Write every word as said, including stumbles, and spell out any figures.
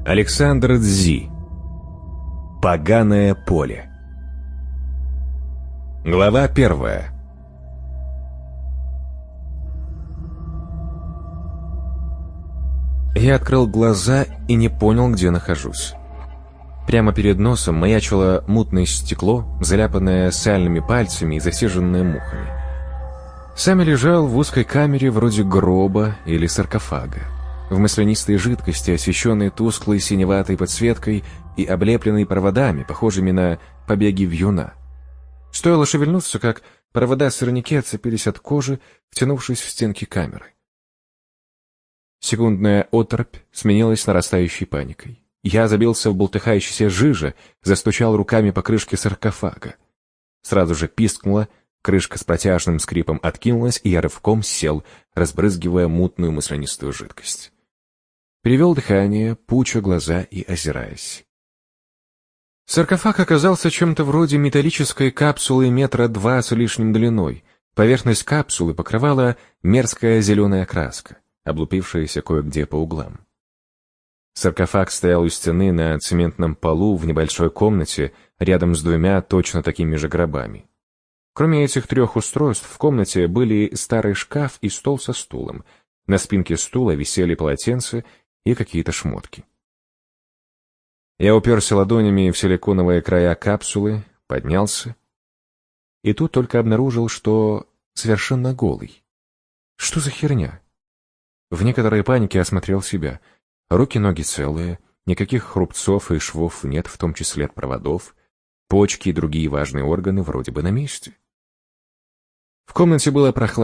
Александр Цзи. Поганое поле. Глава первая. Я открыл глаза и не понял, где нахожусь. Прямо перед носом маячило мутное стекло, заляпанное сальными пальцами и засиженное мухами. Сам я лежал в узкой камере вроде гроба или саркофага, в маслянистой жидкости, освещенной тусклой синеватой подсветкой и облепленной проводами, похожими на побеги вьюна. Стоило шевельнуться, как провода-сорняки отцепились от кожи, втянувшись в стенки камеры. Секундная оторопь сменилась нарастающей паникой. Я забился в бултыхающейся жиже, застучал руками по крышке саркофага. Сразу же пискнуло, крышка с протяжным скрипом откинулась, и я рывком сел, разбрызгивая мутную маслянистую жидкость. Перевел дыхание, пуча глаза и озираясь. Саркофаг оказался чем-то вроде металлической капсулы метра два с лишним длиной. Поверхность капсулы покрывала мерзкая зеленая краска, облупившаяся кое-где по углам. Саркофаг стоял у стены на цементном полу в небольшой комнате рядом с двумя точно такими же гробами. Кроме этих трех устройств в комнате были старый шкаф и стол со стулом. На спинке стула висели полотенца и какие-то шмотки. Я уперся ладонями в силиконовые края капсулы, поднялся, и тут только обнаружил, что совершенно голый. Что за херня? В некоторой панике осмотрел себя. Руки-ноги целые, никаких хрупцов и швов нет, в том числе от проводов, почки и другие важные органы вроде бы на месте. В комнате было прохладно.